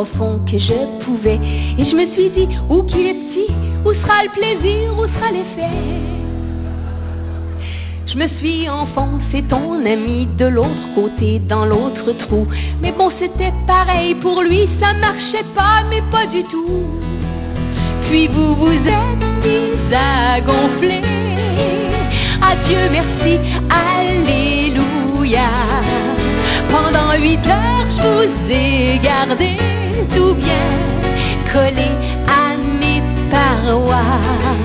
profond que je pouvais. Et je me suis dit, où qu'il est petit, où sera le plaisir, où sera l'effet? Je me suis enfoncé ton ami de l'autre côté, dans l'autre trou. Mais bon, c'était pareil pour lui, ça marchait pas, mais pas du tout. Puis vous vous êtes mis à gonfler. Adieu, merci, alléluia. Pendant 8 heures, je vous ai gardé tout bien collé à mes parois.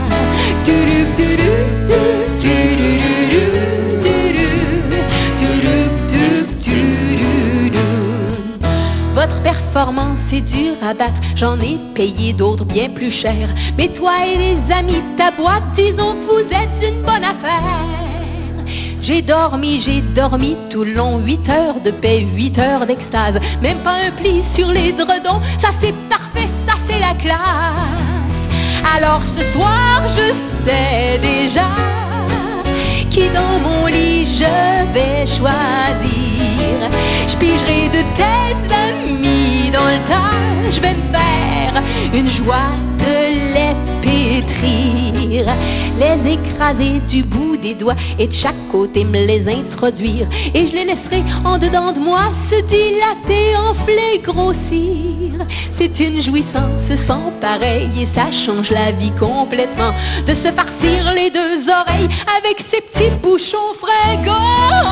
Votre performance est dure à battre, j'en ai payé d'autres bien plus chères. Mais toi et les amis de ta boîte, disons que vous êtes une bonne affaire. J'ai dormi tout le long, 8 heures de paix, 8 heures d'extase. Même pas un pli sur les dredons, ça c'est parfait, ça c'est la classe. Alors ce soir je sais déjà qui dans mon lit je vais choisir. Je pigerai de tes amis dans le tas, je vais me faire une joie de les pétrir, les écraser du bout des doigts et de chaque côté me les introduire. Et je les laisserai en dedans de moi se dilater, enfler, grossir. C'est une jouissance sans pareil et ça change la vie complètement de se farcir les deux oreilles avec ces petits bouchons fringants.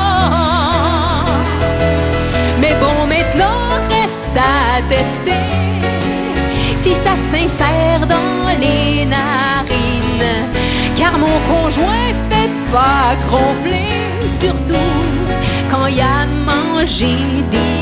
Mais bon, maintenant reste à tester si ça s'insère dans les narines, car mon conjoint fait pas ronfler, surtout quand il a mangé des